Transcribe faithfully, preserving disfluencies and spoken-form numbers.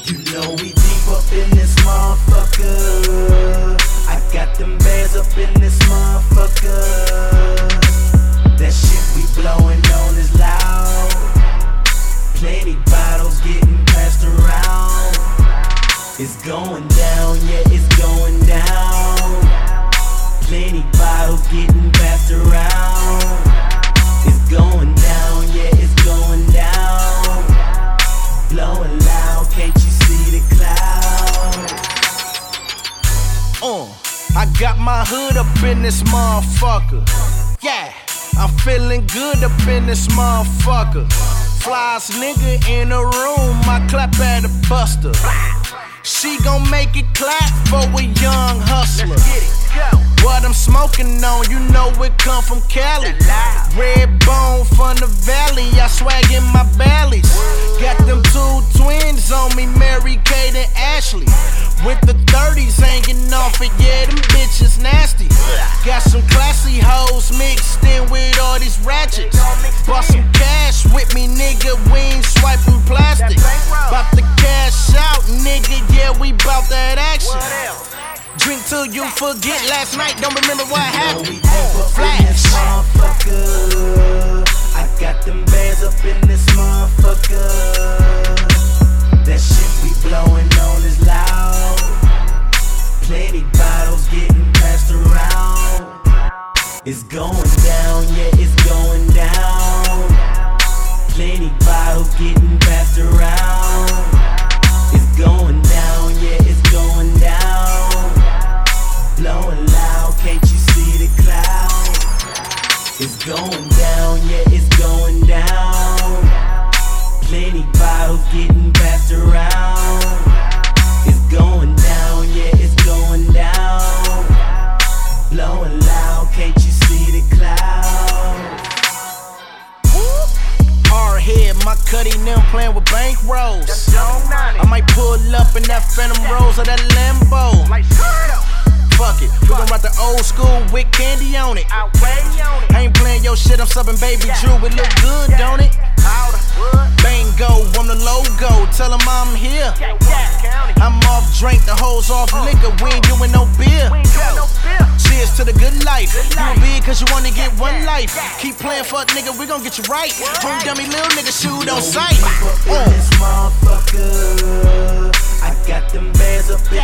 You know we deep up in this motherfucker. I got them bands up in this motherfucker. That shit we blowing on is loud. Plenty bottles getting passed around. It's going down, yeah, it's going down. Plenty bottles getting passed around. It's going down, yeah, it's going down. Blowing loud, can't you see the clouds? Uh, I got my hood up in this motherfucker. Yeah, I'm feeling good up in this motherfucker. Flyest nigga in the room, I clap at a buster. She gon' make it clap for a young hustler. Let's get it, go. What I'm smoking on, you know it come from Cali. Red bone from the valley, I swag in my bellies. Got them two twins on me, Mary Kate and Ashley. With the thirties hanging off it, yeah, them bitches nasty. Got some classy hoes mixed in with all these ratchets. Bought some cash with me, nigga, we ain't swiping plastic. Bout to cash out, nigga, yeah, we bout that action. Drink till you forget last night, don't remember what happened. You know we deep up in this motherfucker. I got them bands up in this motherfucker. That shit we blowing on is loud. Plenty bottles getting passed around. It's going down, yeah, it's going down. Plenty bottles getting passed around. It's going down, yeah, it's going down. Blowing loud, can't you see the clouds? It's going down, yeah, it's going down. Plenty bottles getting passed around. It's going down, yeah, it's going down. Blowing loud, can't you see the clouds? Hard head, my cutty them playing with bank rolls. I might pull up in that Phantom Rose or that Lambo. Fuck it, we gon' rock the old school with candy on it. I ain't playing your shit, I'm subbing Baby Drew. It look good, don't it? Bango, I'm the logo, tell 'em I'm here. I'm off drink, the hoes off liquor, we ain't doing no beer. Cheers to the good life. You big cause you wanna get one life. Keep playing fuck nigga, we gon' get you right. Home dummy little nigga, shoot on sight. Uh. This motherfucker. I got them bands up in